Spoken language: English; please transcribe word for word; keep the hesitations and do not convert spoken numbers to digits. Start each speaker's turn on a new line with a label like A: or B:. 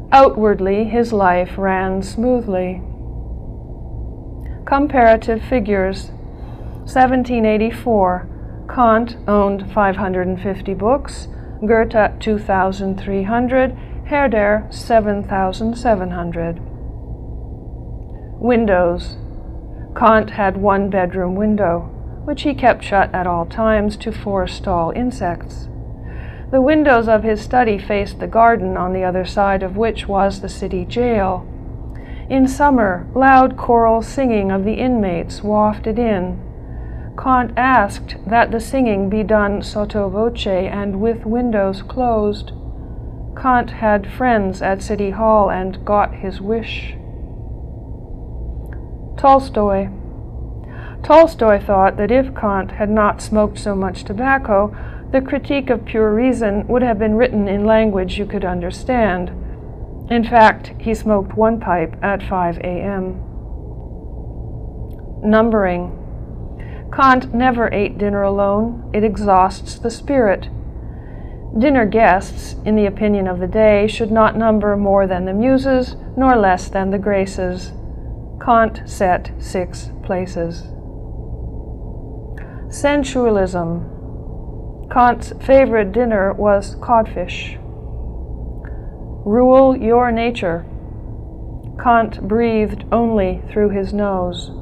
A: Outwardly, his life ran smoothly. Comparative figures. seventeen eighty-four, Kant owned five hundred fifty books, Goethe two thousand three hundred, Herder seven thousand seven hundred. Windows. Kant had one bedroom window, which he kept shut at all times to forestall insects. The windows of his study faced the garden, on the other side of which was the city jail. In summer, loud choral singing of the inmates wafted in. Kant asked that the singing be done sotto voce and with windows closed. Kant had friends at City Hall and got his wish. Tolstoy. Tolstoy thought that if Kant had not smoked so much tobacco, the Critique of Pure Reason would have been written in language you could understand. In fact, he smoked one pipe at five a m Numbering. Kant never ate dinner alone. It exhausts the spirit. Dinner guests, in the opinion of the day, should not number more than the Muses, nor less than the Graces. Kant set six places. Sensualism. Kant's favorite dinner was codfish. Rule your nature. Kant breathed only through his nose.